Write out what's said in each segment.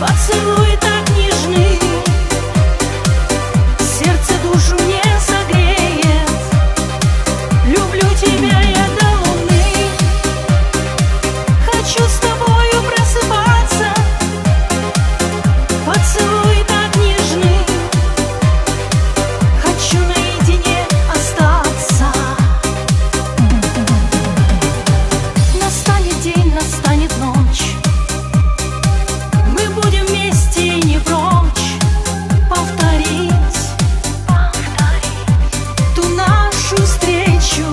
Поцелуй так нежный, сердце душу мне согреет. Люблю тебя я до луны, хочу с тобою просыпаться. Поцелуй так нежный, хочу наедине остаться. Настанет день, настанет ночь, мы будем вместе и не прочь повторить ту нашу встречу.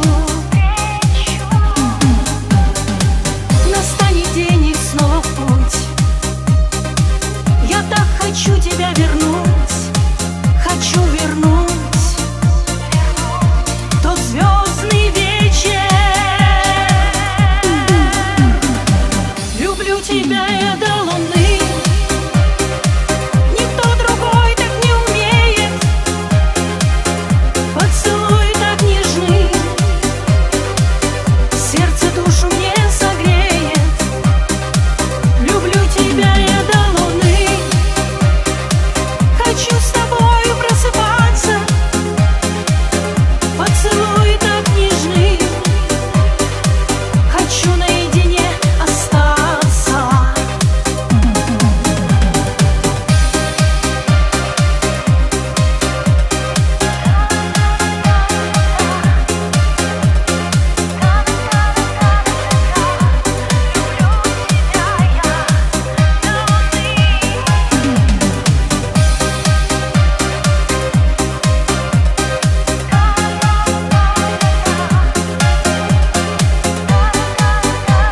Настанет день и снова в путь. Я так хочу тебя вернуть, хочу вернуть тот звездный вечер. Люблю тебя я до луны, никто другой так не умеет. Поцелуй так нежный, сердце душу мне согреет. Люблю тебя я до луны, хочу с тобою просыпаться. Поцелуй так нежный, хочу наедине остаться.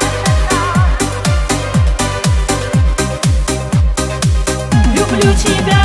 Люблю тебя